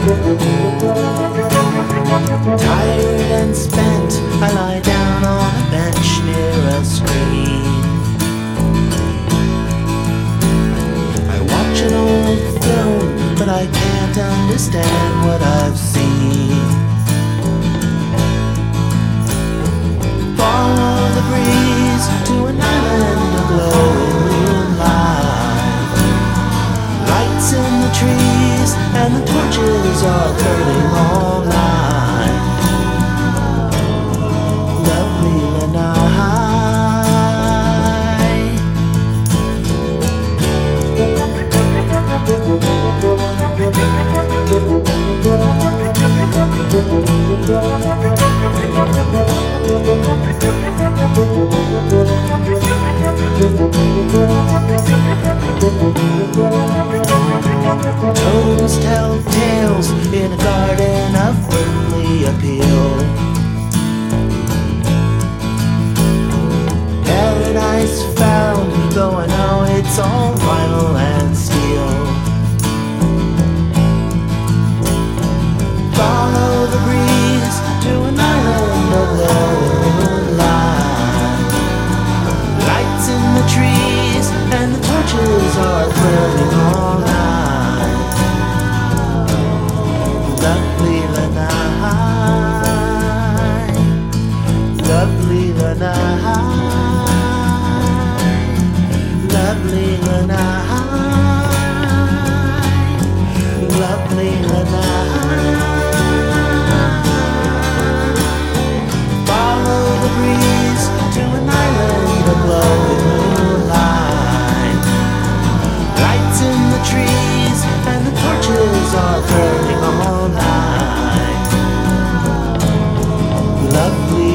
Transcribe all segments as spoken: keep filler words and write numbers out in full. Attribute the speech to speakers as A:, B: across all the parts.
A: Tired and spent, I lie down on a bench near a screen. I watch an old film, but I can't understand what I've seen. Follow the breeze to an island aglow in moonlight. Lights in the trees and the torches are burning all night. Lovely Lanai. Toads tell tales in a garden of earthly appeal. Paradise found, though I know it's all vinyl and steel. Follow the breeze to an island of moonlight. Lights in the trees and the torches are burning all night. Lovely Lanai, lovely Lanai, lovely Lanai, lovely Lanai. Follow the breeze to an island aglow with moonlight. Lights in the trees and the torches are burning all night. Lovely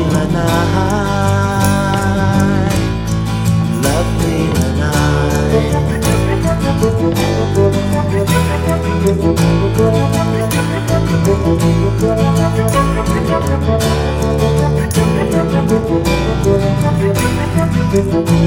A: Lanai, lovely Lanai. Thank you.